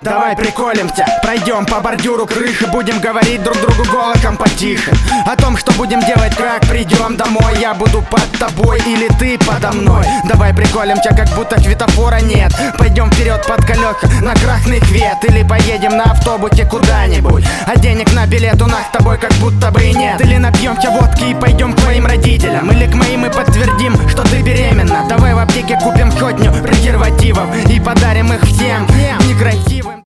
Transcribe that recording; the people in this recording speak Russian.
Давай приколимся, пройдем по бордюру крыши, будем говорить друг другу голосом потише о том, что будем делать, как придем домой. Я буду под тобой или ты подо мной. Давай приколимся, как будто светофора нет. Пойдем вперед под колеса на красный свет, или поедем на автобусе куда-нибудь, а денег на билет у нас с тобой как будто бы и нет. Или напьемся водки и пойдем к твоим родителям, или к моим и подтвердим, что ты беременна. Давай в аптеке купим 100 презервативов и подарим их всем некрасивым.